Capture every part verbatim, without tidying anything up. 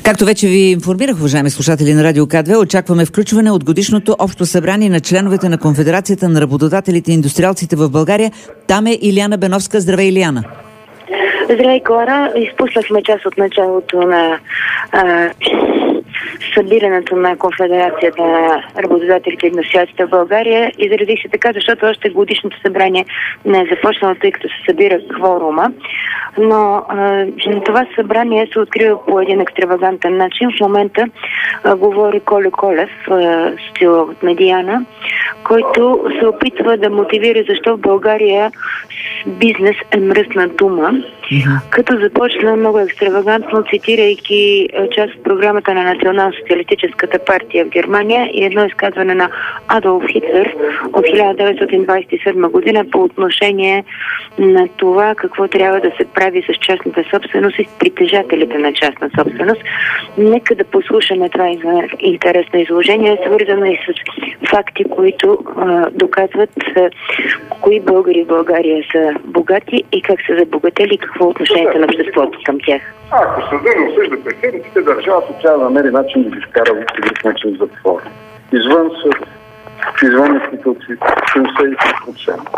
Както вече ви информирах, уважаеми слушатели на Радио К две, очакваме включване от годишното общо събрание на членовете на Конфедерацията на работодателите и индустриалците в България. Там е Илияна Беновска. Здравей, Илияна! Здравей, Клара! Изпуснахме част от началото на а, събирането на Конфедерацията на работодателите и индустриалците в България. Изредих се така, защото още годишното събрание не е започнало, тъй като се събира кворума. Но а, това събрание се открива по един екстравагантен начин. В момента а, говори Колю Колев, социолог от Медиана, който се опитва да мотивира защо в България бизнес е мръсна дума, mm-hmm. като започна много екстравагантно, цитирайки част от програмата на Национал-социалистическата партия в Германия и едно изказване на Адолф Хитлер от хиляда деветстотин двадесет и седма година по отношение на това какво трябва да се прави с частната собственост и с притежателите на частна собственост. Нека да послушаме това интересно изложение, свързано и с факти, които а, доказват а, кои българи в България са богати и как са забогатели и какво е отношението на обществото към тях. Ако съда не осъжда престъпниците, държавата трябва да намери начин да ги вкара в друг начин за затвор. Извън съд, извън институции, седемдесет и три процента.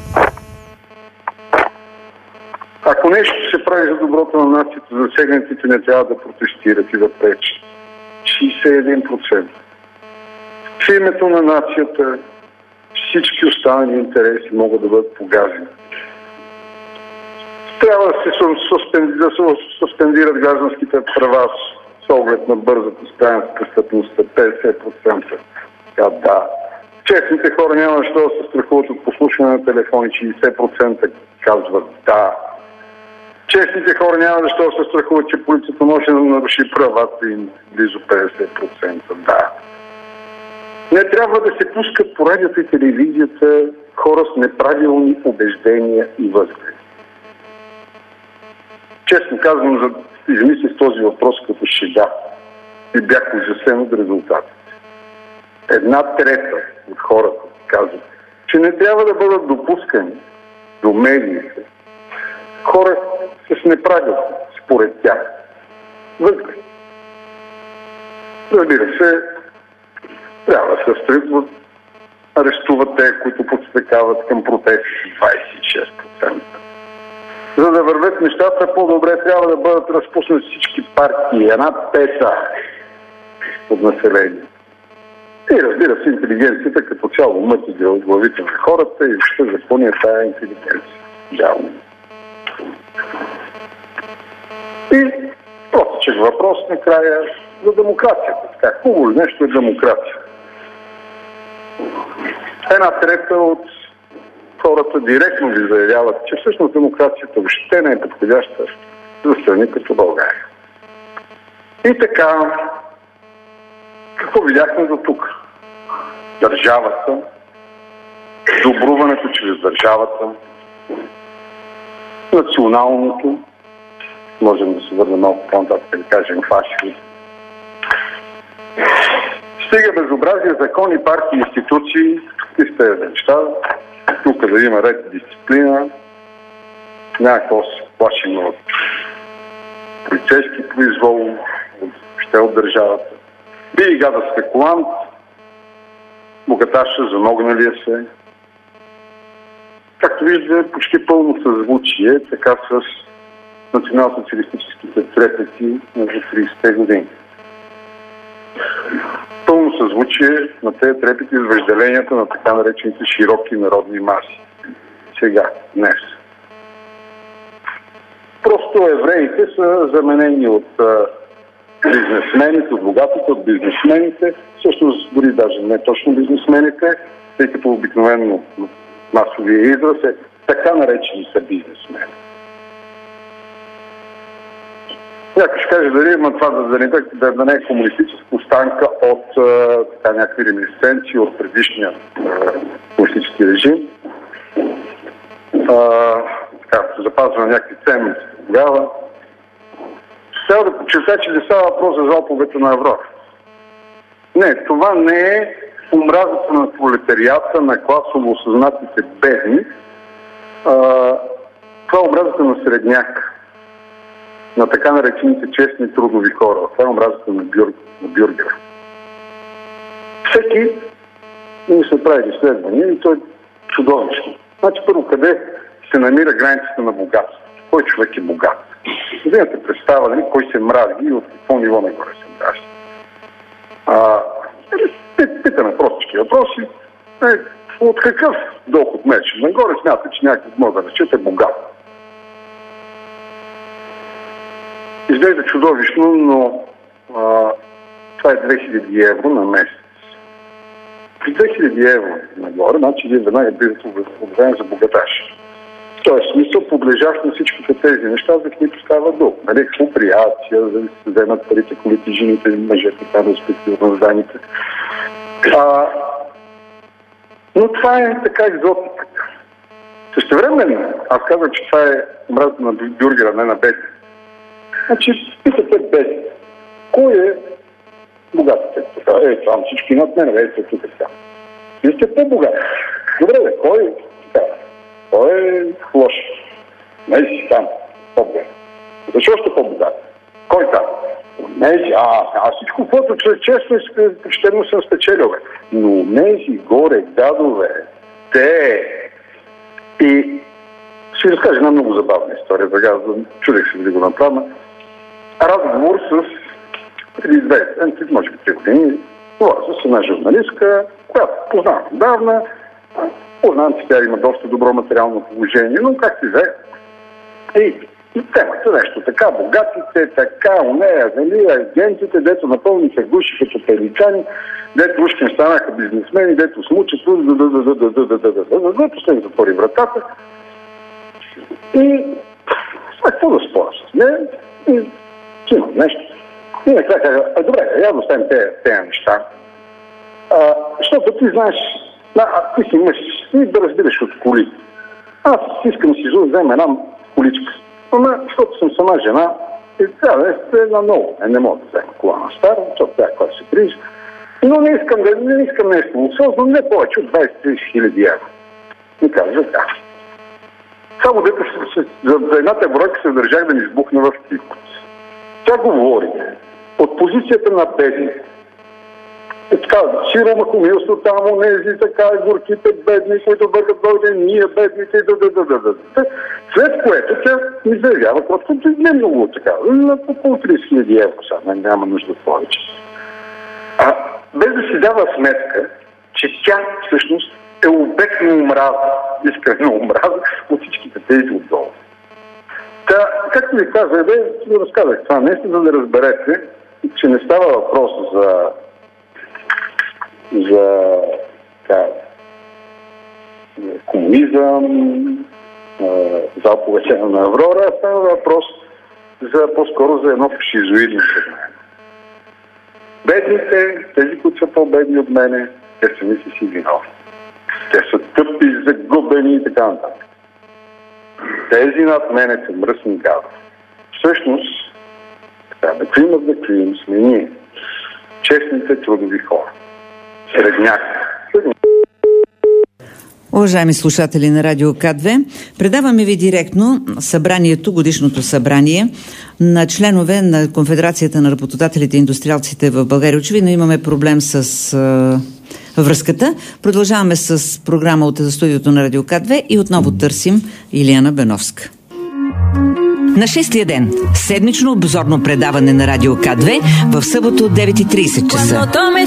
Ако нещо се прави за доброто на нацията, засегнатите не трябва да протестират и да пречат. шейсет и един процента. В името на нацията всички останали интереси могат да бъдат погазени. Трябва да се суспендират, да се суспендират гражданските права с оглед на бързата справяне с престъпността. петдесет процента. Да, да. Честните хора няма защо да се страхуват от послушване на телефони. шейсет процента казват да. Честните хора няма защо да се страхуват, че полицията може да наруши правата им. Близо петдесет процента. Да. Не трябва да се пускат по радиото и телевизията хора с неправилни убеждения и възгледи. Честно казвам, за да измислих този въпрос като шега и бях ужасен от резултатите. Една трета от хората казват, че не трябва да бъдат допускани до медиите хора с неправилни, според тях, възгледи. Разбира се, трябва да се стрикват, арестуват те, които подстъкават към протести двадесет и шест процента. За да вървят нещата по-добре, трябва да бъдат разпуснати всички партии, една пета от население. И разбира се, интелигенцията като цяло мъти от главите на хората и ще запълня тая интелигенция. Идеално. И простичък въпрос накрая за демокрацията. Така, хубаво нещо е демокрация. Една трета от хората директно ви заявяват, че всъщност демокрацията въобще не е подходяща за страни като България. И така, какво видяхме до тук? Държавата, добруването чрез държавата, националното, можем да се върнем малко по-нататък, да кажем фашизм. Стига безобразие, закони, партии, институции, и сте неща, тук да има ред и дисциплина, някакво се плашим от полицейски произвол, въобще от държавата. Би и гада спекулант, богаташа, замогналия се. Както виждате, почти пълно съзвучие, така с национал-социалистическите трепети между тридесетте години. Пълно съзвучие на тези трепети с въжделенията на така наречените широки народни маси. Сега, днес. Просто евреите са заменени от а, бизнесмените, от богатите, от бизнесмените, всъщност дори даже не точно бизнесмените, тъй като обикновено масовия израз е така наречени са бизнесмени. Някой ще каже дали има това да, да, да, да не е комунистическа останка от а, така, някакви реминисценции от предишния а, комунистически режим. А, така, запазва някакви ценности тогава. Трябва да подчертая, че не става въпрос за заповедта на Европа. Не, това не е омразата на пролетариата, на класово осъзнатите бедни. А, това е омразата на средняк. на така наречените честни трудови хора. Това е омразата на, бюр... на бюргера. Всеки, ние сме правили изследвания и то е чудовищно. Значи първо, къде се намира границата на богатство? Кой човек е богат? Вземете представа, нали, кой се мрази и от какво ниво нагоре се мрази. Питаме простички въпроси. Е, от какъв доход мече? Нагоре смята, че някакъв може да речете богат. Изглежда чудовищно, но а, това е две хиляди евро на месец. При две хиляди евро нагоре, значи вие веднага бивате обявен за богаташ. Тоест, смисъл подлежаш на всичките тези неща, за които става дума. Нали, експроприация, за да се вземат парите, колите, жените, мъжете, там, респективно зданите. А, но това е така екзотиката. Същевременно, аз казвам, че това е омразата на бюргера, не на бедни. Значи, питате бедни. Кой е богатите? Е, там всички над мен, е, тук така. Вие сте по-богати. Добре, бе, кой е така? Кой е лош? Не си там, по-богат. Защо сте по-богат? Кой там? Не си, а, а всичко, което често и почтено съм спечелил, бе. Но не си горе, дадове, те. И ще ви разкажа една много забавна история. Сега чудех се да го направя. Разговор с преди известен, може би три години, говоря с една журналистка, която познавам отдавна. Познавам, че тя има доста добро материално положение, но как си взе. И, и темата нещо така, богатите, така, онея, нали, агентите, дето напълниха гуши като пеликани, дето ушки станаха бизнесмени, дето смучат, дето се им затвори вратата. И какво да споря с нея? И имам нещо. И накрая каза, а добре, я да оставим тези неща. А, защото ти знаеш, а, ти си мъж, и да разбираш от коли. Аз искам си да взема една количка. Но, защото съм сама жена, и трябва да е една много. Не, не мога да взема кола на стара, защото тя когато се грижи. Но не искам, да, не искам нещо луксозно, не повече от двайсет до трийсет хиляди евро. И казва, да. Само дето за, за едната бройка се държах да ми избухна в тикот. Тя говори от позицията на бедни. Е така, сиромахомилство там, онези, така, горките бедни, които бъркат дойде, ние бедните, да, да, да, да, да. След което тя ми заявява, просто не много така, на около трийсет хиляди евро сега, няма нужда повече. А без да си дава сметка, че тя всъщност е обект на омраза, искрена омраза от всичките тези отдолу. Та, както ви казах, бе, ви разказах това нещо, за да разберете, че не става въпрос за за така, комунизъм, за оповещение на Аврора, става въпрос за по-скоро за едно шизоидно съзнание. Бедните, тези, които са по-бедни от мене, те сами си си виновни. Те са тъпи, загубени и така нататък. Тези над мене са мръсни гадове. Всъщност, така, the cream of the cream сме ние, честните трудови хора. Средняк. Уважаеми слушатели на Радио К две, предаваме ви директно събранието, годишното събрание на членове на Конфедерацията на работодателите и индустриалците в България. Очевидно имаме проблем с а, връзката. Продължаваме с програма от студиото на Радио К две и отново търсим Илияна Беновска. На шестия ден, седмично обзорно предаване на Радио К две в събота от девет и трийсет часа.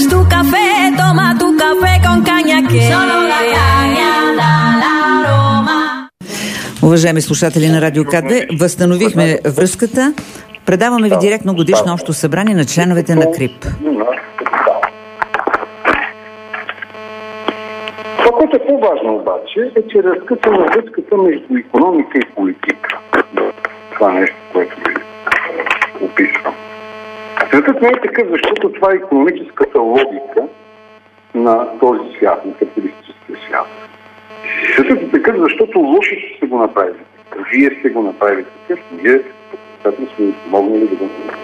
Уважаеми слушатели на Радио К две, възстановихме връзката. Предаваме ви директно годишно общо събрание на членовете на КРИП. Това, което е по-важно обаче, е, че разкъсваме връзката между икономика и политика. Това нещо, което ви описвам. Светът не е такъв, защото това е икономическата логика на този свят, на капиталистическия свят. Светът е такъв, защото лошите сте го направили. Вие сте го направили такъв, вие сме ви помогнали да го направим.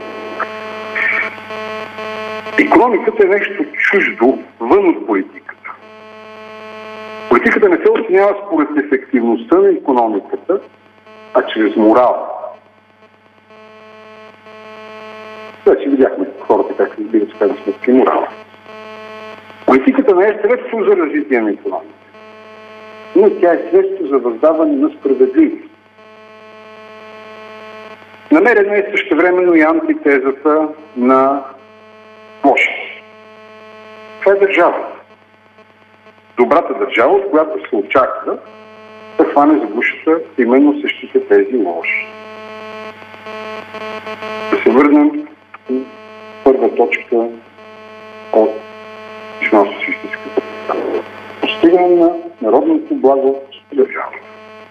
Икономиката е нещо чуждо вън от политиката. Политиката не се оценява според ефективността на икономиката, а чрез морал. видяхме хората как разбират с тази сметка и морала. Политиката не е средство за развитие на икономиката, но тя е средство за въздаване на справедливост. Намерена е същевременно и антитезата на лошите. Това е държавата. Добрата държава, от която се очаква да хване за гушата именно същите тези лоши. Да се върнем към първа точка от национално-социалистическата програма. Постигане на народното благо в държавата.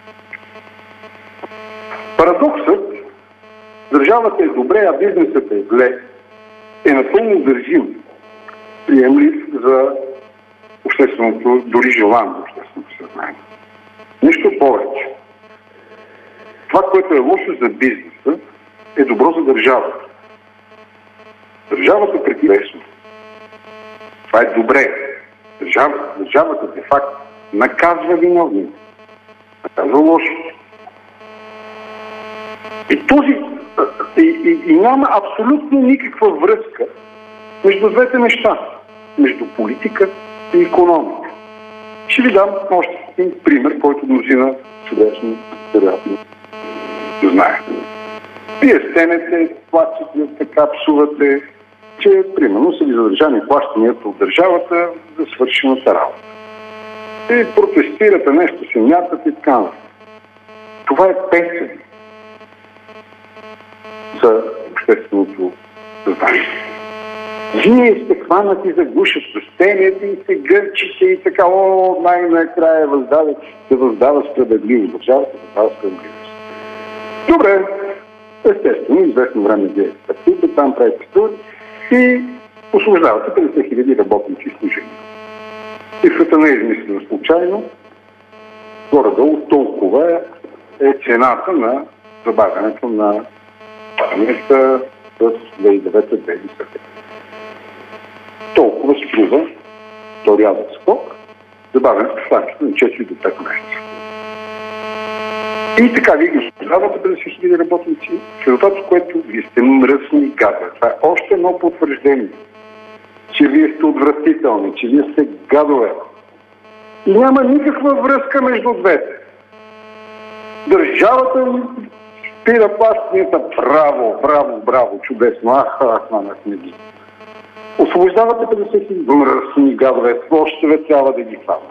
Парадоксът държавата е добре, а бизнесът е зле, е напълно държим, приемлив за общественото, дори желан за общественото съзнание. Нищо повече. Това, което е лошо за бизнеса, е добро за държавата. Държавата прекалено. Това е добре. Държавата, държавата де факто наказва виновните. Наказва лошите. И този и, и, и няма абсолютно никаква връзка между двете неща. Между политика и икономика. Ще ви дам още един пример, който мнозина чудесно, вероятно, знаят. Вие стенете, плачете, така псувате, че примерно са ви задържани плащанията от държавата за свършената работа. И протестирате нещо, се мятате и така. Това е песен за общественото съзнание. Вие сте хванати за гушата, стенете и се гърчите и така, о, най-накрая въздава, се въздава справедливо. Държавата въздава справедливост. Добре, естествено, известно време вие стартите, там правите стър и освобождавате петдесет хиляди работници и служители. Цифрата не е измислена случайно, горе-долу толкова е цената на забавянето на параметра с две хиляди и девета - две хиляди и десета. Толкова струва то рязък скок, забавен в рамките на четири до пет месеца. И така вие ги освобождавате петдесет хиляди работници, в резултат от което вие сте мръсни гадове. Това е още едно потвърждение, че вие сте отвратителни, че вие сте гадове. И няма никаква връзка между двете. Държавата ви спира плащанията. Браво, браво, браво, чудесно. Аха, аха, на книги. Освобождавате петдесет хиляди мръсни гадове. Още ве трябва да ги хвана.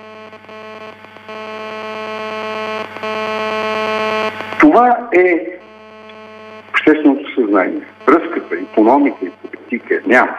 Това е общественото съзнание. Връзката, икономика и политика няма.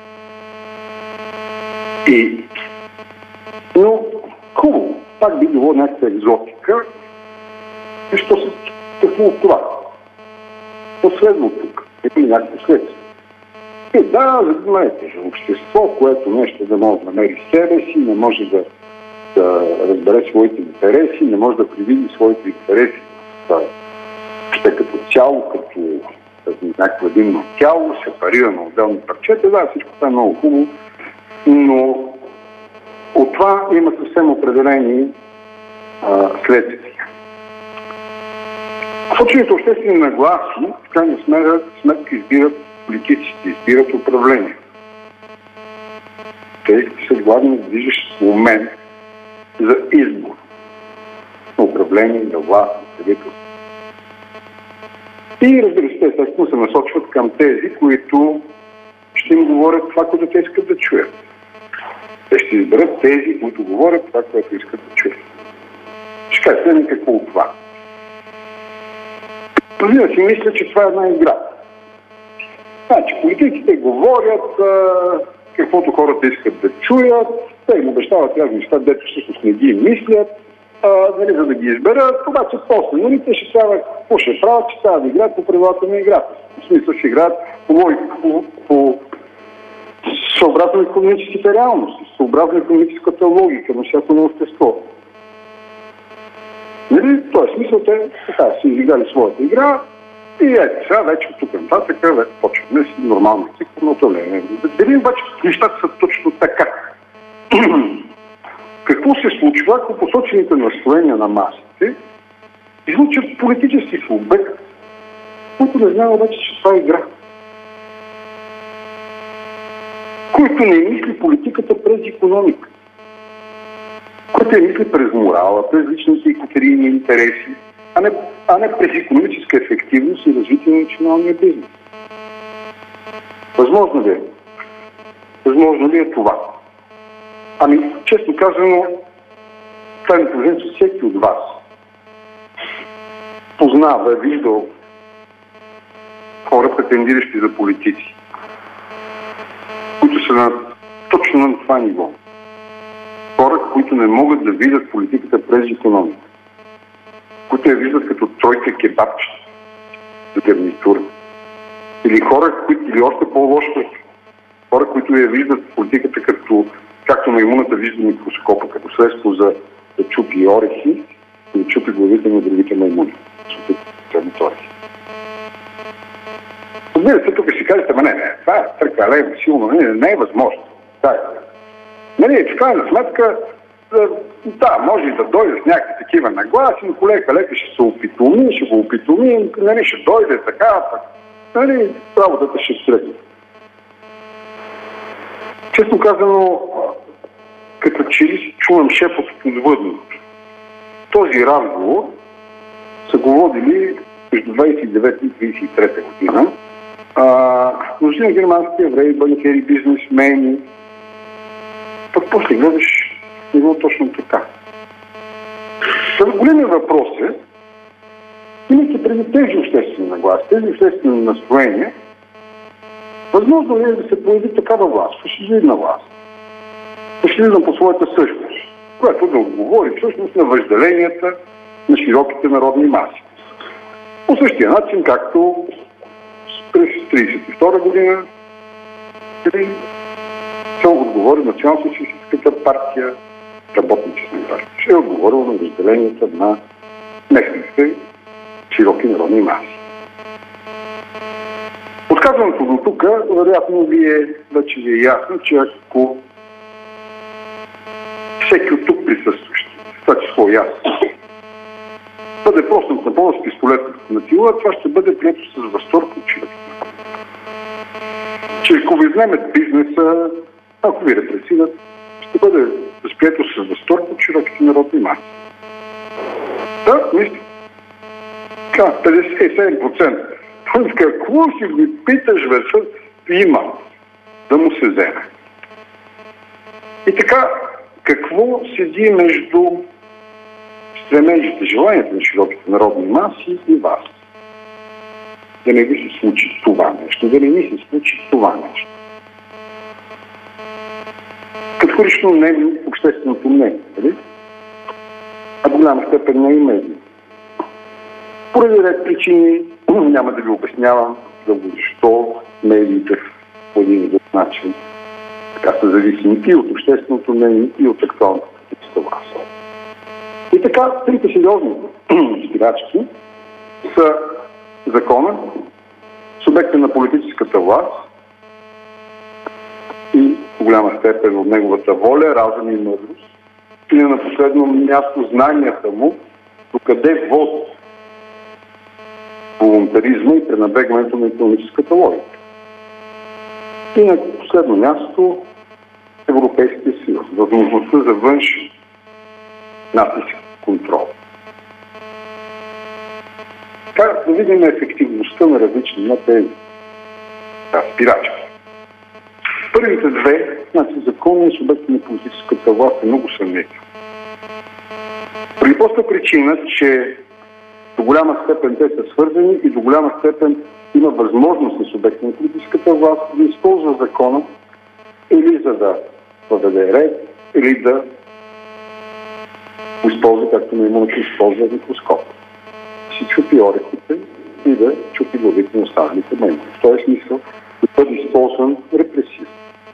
И, но хубаво, пак би било някаква екзотика. И що се какво от това? Последно тук. Е и някакво следствие. И да, знаете, общество, което нещо да може да намери себе си, не може да, да разбере своите интереси, не може да привиди своите интереси ще като цяло, като, като някакво единно тяло, сепарира на отделни парчета. Да, всичко това е много хубаво, но от това има съвсем определени а, следствия. Случаите обществени нагласи, в крайна сметка избират политиците, избират управление. Те са главно движещ момент за избор на управление, на власт, на правителство. И разбира се, естествено се насочват към тези, които ще им говорят това, което те искат да чуят. Те ще изберат тези, които говорят това, което искат да чуят. Ще кажете ли какво от това? Разбира си, мисля, че това е една игра. Значи, политиците говорят а, каквото хората искат да чуят, те им обещават разни неща, дето всъщност не ги мислят, а, нали, за да ги изберат, обаче после, нали, те ще трябва, какво ще правят, че трябва да играят по правилата на играта. В смисъл ще играят по логика, по, по съобразно икономическите реалности, съобразно икономическата логика на всяко на общество. Нали, в този смисъл те така си изиграли своята игра и ето сега вече от тук нататък вече почваме си нормално цикъл на управление. Да видим обаче нещата са точно така. Какво се случва, ако посочените настроения на масите излучат политически субект, който не знае обаче, че това е игра. който не мисли политиката през икономика, който не мисли през морала, през личните и котерийни интереси, а не, а не през икономическа ефективност и развитие на националния бизнес. Възможно ли е? Възможно ли е това? Ами, често казано, това е положение, че всеки от вас познава, е виждал хора, претендиращи за политици, които са на, точно на това ниво. Хора, които не могат да видят политиката през икономика, които я виждат като тройка кебабчета за гарнитура. Или хора, които, или още по-лошо, хора, които я виждат политиката като, както маймуната вижда микроскопа, като средство за да чупи орехи и да чупи главите на другите маймуни. Разбира се, тук ще кажете, ама не, не, това е прекалено силно, не, не е възможно. Да, нали, в крайна сметка, да, може и да дойде с някакви такива нагласи, но колега лека ще се опитоми, ще го опитоми, нали, ще дойде така, пък, нали, работата ще средне. Честно казано, като че ли чувам шепот подвъдното. Този разговор са го водили между двадесет и девета и тридесет и трета година. Мнозина германски евреи, банкери, бизнесмени. Пък после гледаш, не било точно така. Големият въпрос е, имайки преди тези обществени нагласи, тези обществени настроения, възможно ли е да се появи такава власт, фашизирна власт, фашизирна по своята същност, която да отговори всъщност на въжделенията на широките народни маси. По същия начин, както през тридесет и втора година се отговори Национално-социалистическата партия, работническа партия. Ще е отговорила на разделенията на местните широки народни маси. Отказването до тук, вероятно ви е, вече ви е ясно, че ако всеки от тук присъстващи, това число и аз, бъде просто на помощ с пистолетната сила, това ще бъде прието с възторг от човек. Че ако ви вземат бизнеса, ако ви репресират, ще бъде възприето с възторг от широките народни маси. Да, мисля. Така, петдесет и седем процента. Какво си ги питаш, вече има да му се вземе? И така, какво седи между стремежите, желанията на широките народни маси и вас? Да не ви се случи това нещо, да не ми се случи това нещо. Категорично не е общественото мнение, нали? А до голяма степен не и медии. Поради ред причини, няма да ви обяснявам защо медиите по един или друг начин така са зависими и от общественото мнение, и от актуалната политическа власт. И така, трите сериозни спирачки са закона, субекта на политическата власт и в голяма степен от неговата воля, разум и мъдрост, и на последно място знанията му докъде води волонтаризма и пренебрегването на икономическата логика. И на последно място Европейския съюз, възможността за външен натиск контрол. Как да видим ефективността на различни на тези спирачки? Първите две, значи законни и субекти на политическата власт е много съмнително. При проста причина, че до голяма степен те са свързани и до голяма степен има възможност на субекти на политическата власт да използва закона или за да въведе ред, или да го използва, както не има да използва микроскоп. Да си чупи орехите и да чупи главите на останалите маймуни. В този смисъл да бъде използван репресивно.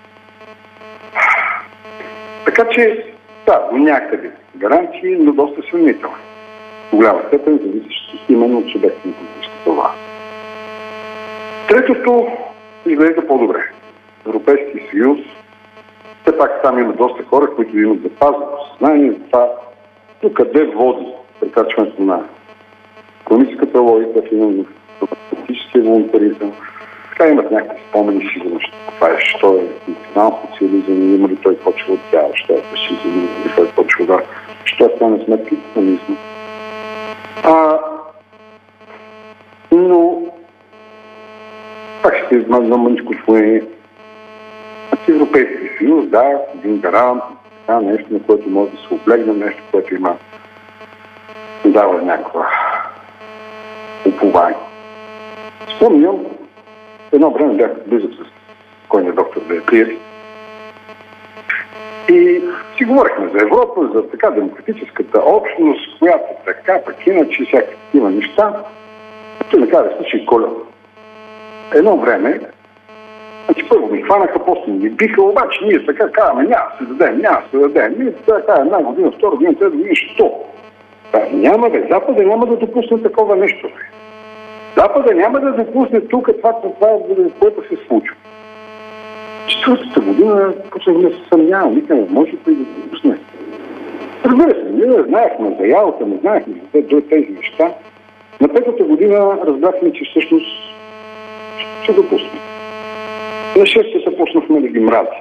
Така че, да, до някъде гаранции, но доста съмнителни. В голяма степен зависещи именно от субекти на политическата власт. Третото изглежда по-добре. Европейския съюз, все пак там има доста хора, които имат запазено съзнание за това докъде води прекачването на икономическата логика, в политическия волонтаризъм, така имат някакви спомени, сигурно ще това е, що е национал-социализъм, има ли той почва от тя, що е фашизъм, има ли той почва да, що е стана сметки комунизма. А, но пак ще измазна мъничко твое Европейския съюз, да, един гарант, така, нещо, на което може да се облегне, нещо, което има дава някаква упование. Спомням, едно време бях близък с койния доктор Деяклиев и си говорихме за Европа, за така демократическата общност, която така, пък иначе всякакви такива неща. Той ми каза, слушай, Коля, едно време, значи първо ми хванаха, после ми биха, обаче ние така казваме, няма се дадем, няма се дадем. Ние така една година, втора година, трета година, що? Да, няма бе, Запада няма да допусне такова нещо. Бе. Запада няма да допусне тук това, това, което се случва. Четвъртата година почнахме да се съмнявам, викаме, може ли да допусне? Разбира се, ние знаехме за ялата, не знаехме за тези неща. На петата година разбрахме, че всъщност ще допусне. На шестата почнахме да ги мрази.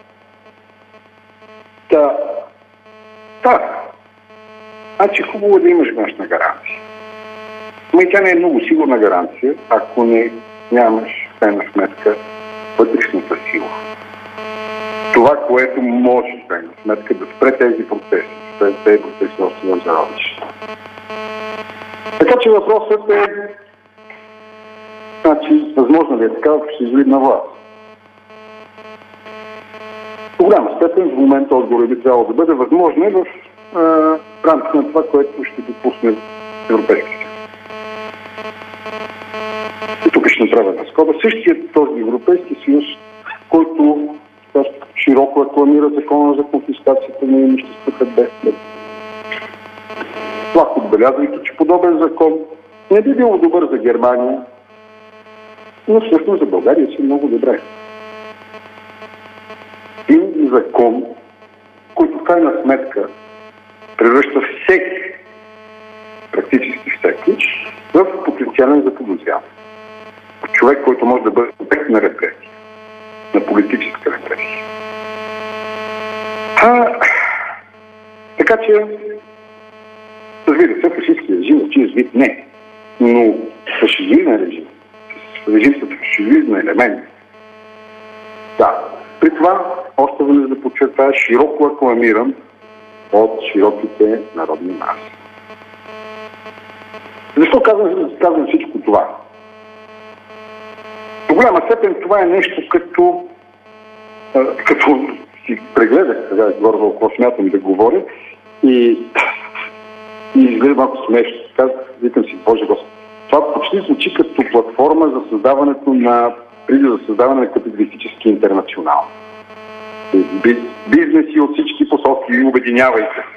Та, да, значи хубаво да имаш външна гаранция. Но и тя не е много сигурна гаранция, ако не нямаш в крайна сметка вътрешната сила. Това, което може в крайна сметка да спре тези процеси, спре тези процеси още да заробиш. Така че въпросът е, значи, възможно ли е така, ако ще излиза на власт? В голяма степен в момента отговор би трябвало да бъде възможно в в рамките на това, което ще допусне Европейския съюз. И тук ще направя на скоба. Същият този Европейски съюз, който широко рекламира закона за конфискацията на имуществата без след. Това отбелязвайки, че подобен закон не би бил добър за Германия, но всъщност за България си много добре. Един закон, който в крайна сметка превръща всеки, практически всеки, в потенциален заподозрян. Човек, който може да бъде обект на репресия, на политическа репресия. А, така че, разбира се, фашистския режим в чист вид не, но фашизиран режим, режим с фашизиран елемент. Да, при това, още веднъж да подчертая, широко рекламиран от широките народни маси. Защо казвам, казвам всичко това? До голяма степен това е нещо като като си прегледах сега горе около смятам да говоря и и изгледа малко смешно. Казах, викам си, Боже Господи. Това почти звучи като платформа за създаването на преди за създаване на капиталистически интернационал. Бизнеси от всички посоки, обединявайте се.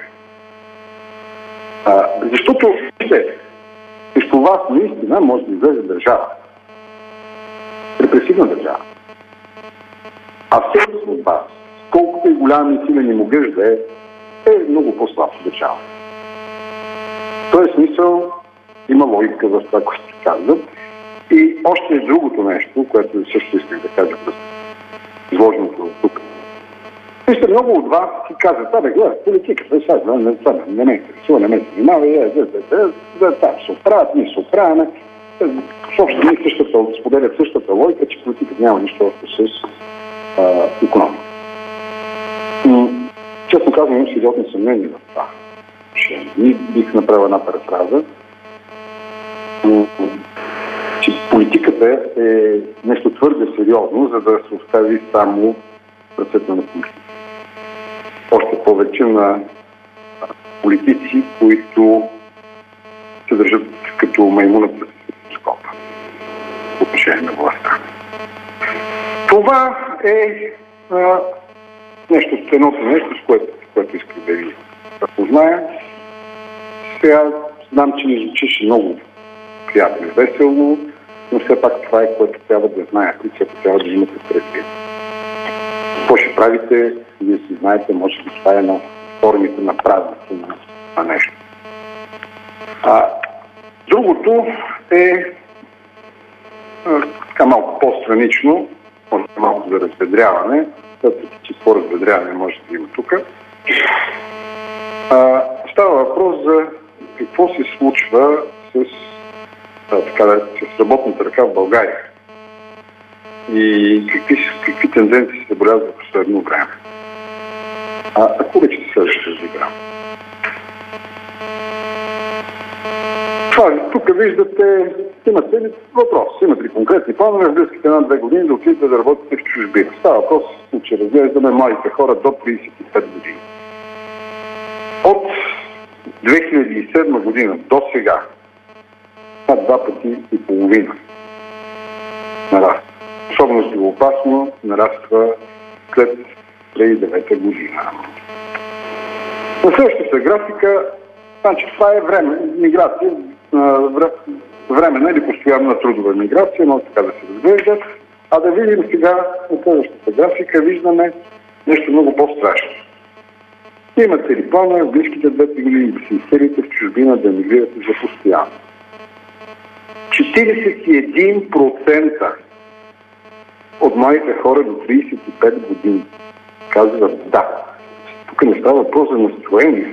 А, защото, вижте, срещу вас наистина може да излезе държава. Репресивна държава. А всеки от вас, колкото и голям и силен и могъж да е, е много по-слаб държава. В този смисъл има логика за това, което се казват. И още е другото нещо, което също исках да кажа през изложеното от тук. Вижте, много от вас си казват, абе, гледа, политиката, сега, не, не, не ме интересува, не ме занимава, е, да, да, да, да, там се оправят, ние се оправяме. Съобщо ние същата, споделят същата логика, че политиката няма нищо общо с а, икономика. Но, честно казвам, имам сериозни съмнения в това. Ние бих направил една префраза, че политиката е нещо твърде сериозно, за да се остави само ръцете на политика. Още повече на политици, които се държат като маймуна пред скопа по отношение на властта. Това е а, нещо, едното нещо, с което, което искам да ви запозная. Сега знам, че не звучиш много приятно и весело, но все пак това е, което трябва да знаете, което трябва да имате предвид. Какво ще правите, вие си знаете, може би това е на формите на правилото на, на нещо. А, другото е, а, така малко по-странично, може малко за разведряване, защото какво разведряване може да има тук. А, става въпрос за какво се случва с, а, така, с работната ръка в България и какви, какви тенденции се забелязват в последно време. А ако вече следващия разиграм. Това, тук виждате, имате ли въпрос, имате ли конкретни планове в близките една-две години да отидете да работите в чужбина. Става въпрос, че разглеждаме младите хора до тридесет и пет години. От две хиляди и седма година до сега над два пъти и половина нараства. Особено здравоопасно нараства след две хиляди и девета година. На следващата графика, значи това е време, миграция, временна или постоянна трудова миграция, но така да се разглежда. А да видим сега на следващата графика, виждаме нещо много по-страшно. Имате ли плана в близките две години да се изселите в чужбина, да мигрирате за постоянно? четиридесет и един процента от младите хора до тридесет и пет години казват да. Тук не става въпрос за настроение.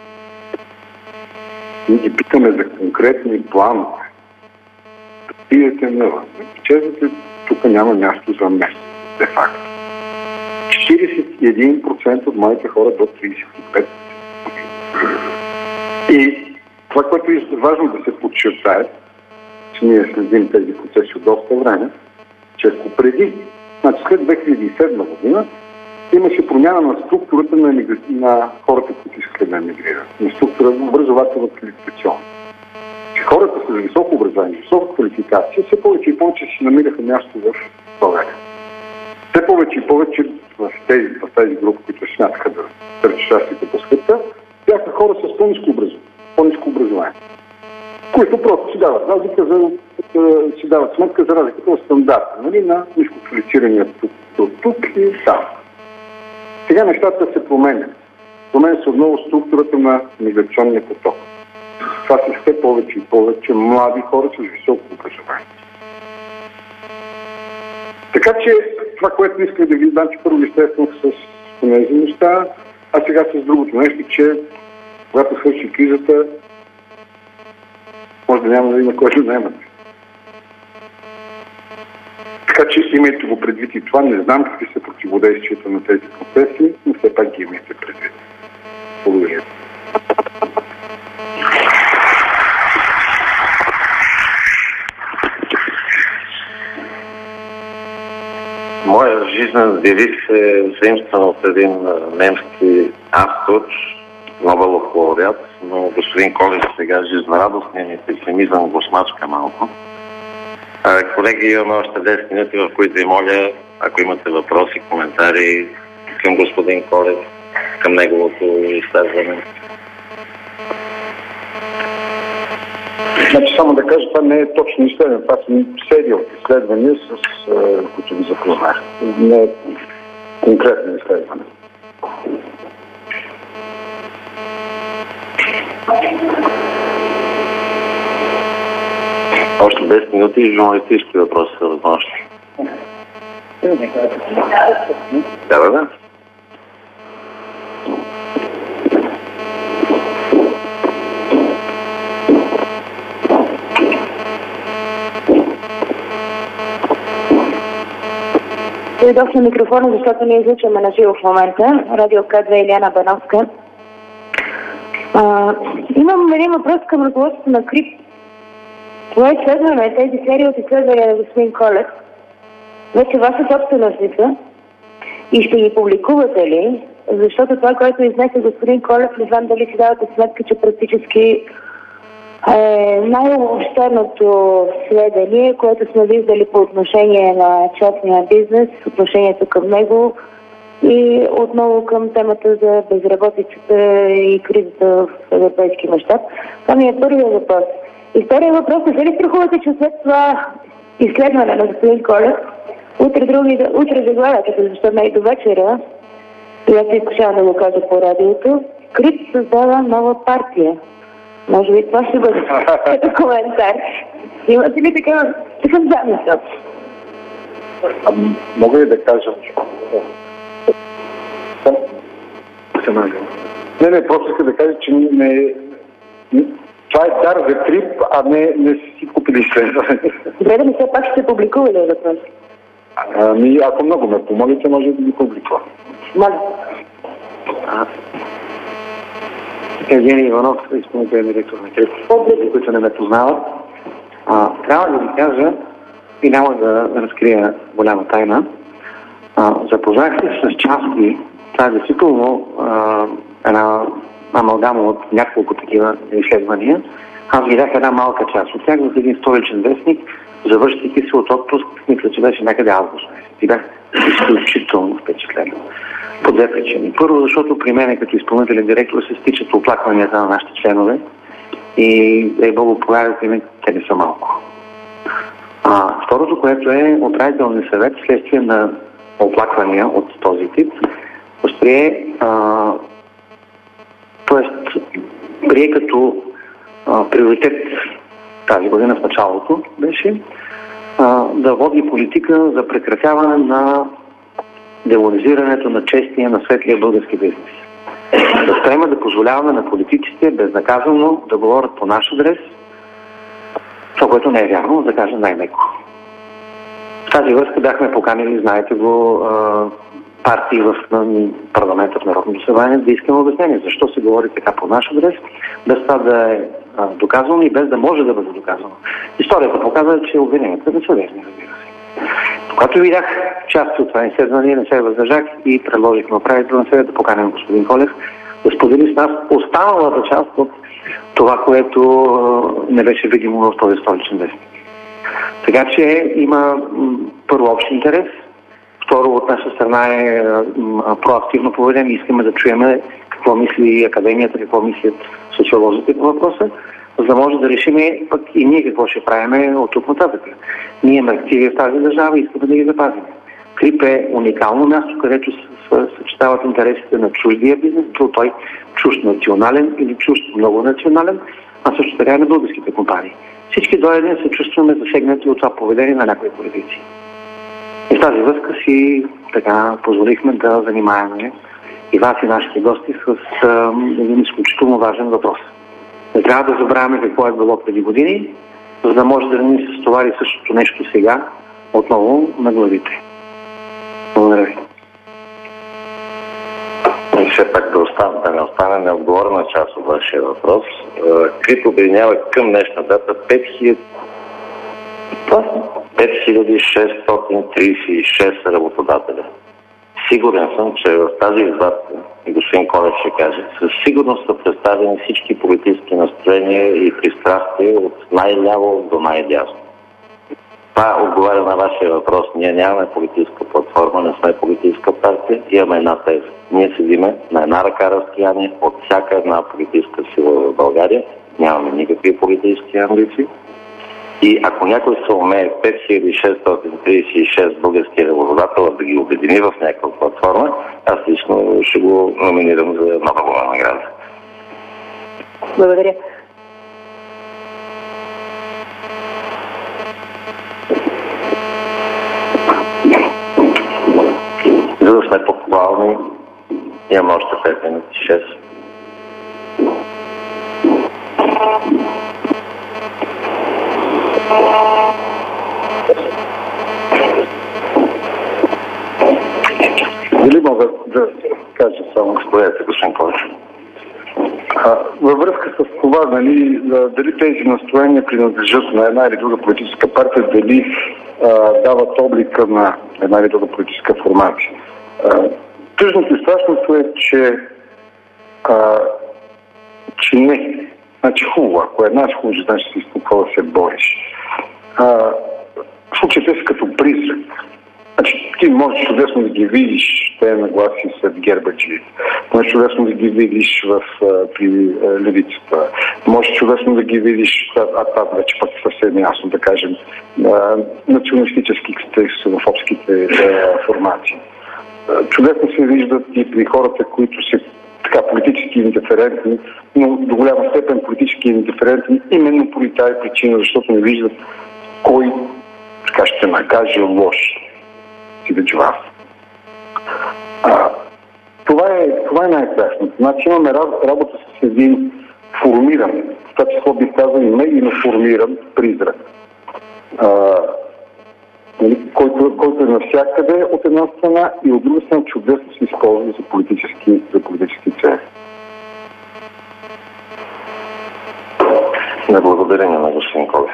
Ние ги питаме за конкретни планове. Да пиете навън. Чезвате, тук няма място за место. Де факто. четиридесет и един процента от младите хора до тридесет и пет години. И това, което е важно да се подчертае, че ние следим тези процеси от доста време, че ако преди, значи след две хиляди и седма година, имаше промяна на структурата на, емигр... на хората, които искат да емигрират. На структура на образователна квалификационна. Че хората с високо образование, висока квалификация, все повече и повече си намираха място в България. Все повече и повече в тези, в тези групи, които смятаха да търчат щастието по света, бяха хора с по-ниско образование, по-ниско образование, които просто си дават разлика за, си дават сметка за разликата от стандарта, нали, на ниско квалифицирания тук, тук, тук и там. Сега нещата се променят. Променя се отново структурата на миграционния поток. Това са все повече и повече млади хора с високо образование. Така че това, което исках да ви дам, че първо естествено с тези неща, а сега с другото нещо, че когато свърши кризата, може да няма да има кой да наемате. Така че имайте го предвид и това. Не знам какви са противодействията на тези процеси, но все пак ги имайте предвид. Благодаря. Моя жизнен девиз е заимстван от един немски автор, Нобелов лауреат, но господин Колев сега жизнерадостният ми песимизъм го смачка малко. Колеги, имаме още десет минути, в които ви моля, ако имате въпроси, коментари към господин Колев, към неговото изследване. Значи само да кажа, това не е точно изследване, това са серия от изследвания, с uh, които ви запознах. Не е конкретно изследване. Още десет минути и журналистически въпроси са възможни. Да, да, да. Дойдох на микрофона, защото ние излучваме на живо в момента. Радио К две Илияна Бановска. А, имам един въпрос към ръководството на КРИБ. Това изследване, тези серии от изследвания на господин Колев, вече ваша собственост ли са? И ще ги публикувате ли? Защото това, което изнесе господин Колев, не знам дали си давате сметка, че практически е най-обобщеното сведение, което сме виждали по отношение на частния бизнес, отношението към него и отново към темата за безработицата и кризата в европейски мащаб. Това ми е първият въпрос. И вторият въпрос е, дали страхувате, че след това изследване на господин Колев, утре, други, утре да гледате, защото не и до вечера, и аз се изкушавам да го кажа по радиото, КРИБ създава нова партия. Може би това ще бъде като коментар. Имате ли такъв замисъл? А, мога ли да кажа? Не, не, просто иска да кажа, че не... Това е дар за трип, а не, не си купили изследване. Добре, да ми все пак ще публикува ли въпрос? Ами, ако много ме помолите, може да ги публикува. Моля. Евгений Иванов, изпълнителен директор на Крипто, за които не ме познават. А, трябва да ви кажа, и няма да разкрия голяма тайна, а, запознах се с части, това е действително а, една амалгама от няколко такива изследвания. Аз видях една малка част от тях в един столичен вестник, завършвайки се от отпуск, мисля, че беше някъде август. И бях изключително впечатлен. По две причини. Първо, защото при мен като изпълнителен директор се стичат оплакванията на нашите членове и е Богу, повярвайте ми, те не са малко. А, второто, което е управителният съвет, следствие на оплаквания от този тип, възприе, т.е. прие като а, приоритет тази година в началото беше а, да води политика за прекратяване на демонизирането на честния, на светлия български бизнес. Да спрема да позволяваме на политиците безнаказано да говорят по наш адрес, това, което не е вярно, да кажа най-меко. В тази връзка бяхме поканили, знаете го, партии в парламента, в Народното събрание, да искаме обяснение. Защо се говори така по наш адрес, без това да е доказано и без да може да бъде доказано. Историята показва, че обвиненията не са верни, разбира се. Когато видях част от това изследване, не се въздържах и предложих на управителния съвет да поканим господин Колев да сподели с нас останалата част от това, което не беше видимо в този столичен вестник. Така че има първо общ интерес, второ от наша страна е проактивно поведение. Искаме да чуем какво мисли академията, какво мислят социолозите по въпроса, за да може да решим пък и ние какво ще правим от тук нататък. Ние имаме активи в тази държава и искаме да ги запазим. Крип е уникално място, където съчетават интересите на чуждия бизнес, бил той чужд национален или чужд много национален, а също така и на българските компании. Всички до един се чувстваме засегнати от това поведение на някои политици. И в тази връзка си така позволихме да занимаваме и вас и нашите гости с а, един изключително важен въпрос. Не трябва да забравяме какво е било преди години, за да може да ни се стовари същото нещо сега отново на главите. Благодаря ви. И все пак да, остане, да не остане неотговорна част от вашия въпрос. Крип обединява към днешна дата пет хиляди шестстотин тридесет и шест работодателя. Сигурен съм, че в тази извадка, и господин Колев ще каже, със сигурност са представени всички политически настроения и пристрастия от най-ляво до най-дясно. Това отговаря на вашия въпрос. Ние нямаме политическа платформа, не сме политическа партия, имаме една теза. Ние седиме на една ръка разстояние от всяка една политическа сила в България. Нямаме никакви политически амбиции. И ако някой се умее пет хиляди шестстотин тридесет и шест български работодатели да ги обедини в някаква платформа, аз лично ще го номинирам за Нобелова награда. Благодаря. За да сме по-актуални, имаме още пет минути, шест. Дали мога да кажа само? Според господин Колев. Във връзка с това, нали, дали тези настроения принадлежат на една или друга политическа партия, дали а, дават облика на една или друга политическа формация. Тъжното и страшното е, че, а, че не. Значи хубаво, ако една е хубаво, значи си какво да се бориш. А, в случая те са като призрак. Значи, ти можеш чудесно да ги видиш, те нагласи след гербаджи. Можеш чудесно да ги видиш в, а, при а, левицата. Можеш чудесно да ги видиш, а, а там вече пък съвсем ясно, да кажем, а, националистическите, ксенофобските формации. А, чудесно се виждат и при хората, които са така политически индиферентни, но до голяма степен политически индиферентни, именно по тази причина, защото не виждат кой така ще накаже лоши. Сивич Вас. А, това е, това е най-страшното. Значи имаме работа с един формиран, в това число би казал и медийно формиран призрак, а, който, който е навсякъде от една страна и от друга страна чудесно се използва за политически, за политически цели. Не благодарение на господин Колев.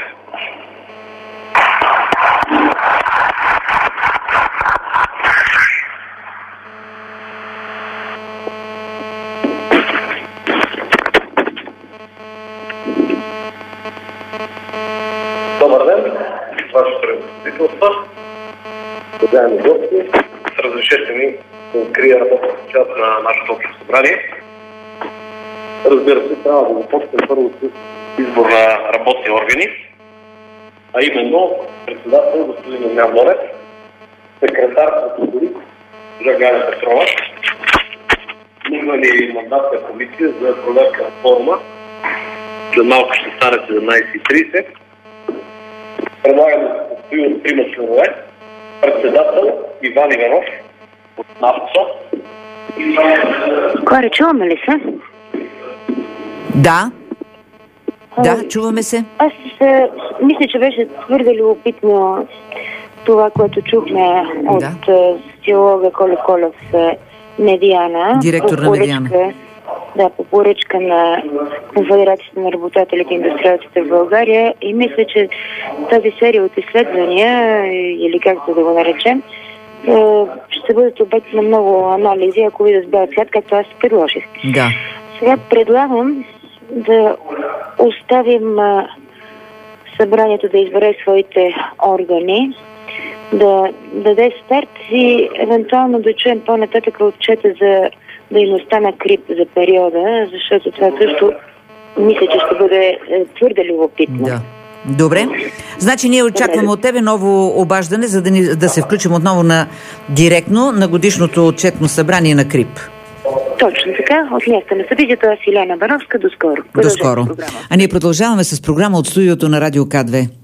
Добър ден, Вашето превъзходителство, уважаеми гости, разрешете ми да открия работната част на нашето общо събрание. Разбира се, трябва да започнем първо с избор на работни органи, а именно председател господин Огнян Монев, секретар протоколи госпожа Галя Петрова, имали мандатна комисия за проверка на форума. След малко ще стане седемнайсет и трийсет. Предлагам да се състои от трима членове. Председател Иван Иванов от НАПСО. Коре, чуваме ли се? Да. Да, чуваме се. Аз а, мисля, че беше твърде любопитно това, което чухме от да. социолога Коля Колев, Медиана. Директор на Медиана. Да, по поръчка на Конфедерацията на работодателите и индустриалците в България, и мисля, че тази серия от изследвания, или както да го наречем, ще бъдат обект на много анализи, ако ви да сбавят свят, както аз предложих. Да. Сега предлагам да оставим събранието да избере своите органи, да даде старт и евентуално да чуем по-нататък отчета за дейността на КРИП за периода, защото това също мисля, че ще бъде твърде любопитно. Да. Добре. Значи ние очакваме Добре. от тебе ново обаждане, за да, ни, да се включим отново на директно на годишното отчетно събрание на КРИП. Точно така. От място на събитието аз Илена Бановска. До скоро. До скоро. А ние продължаваме с програма от студиото на Радио К две.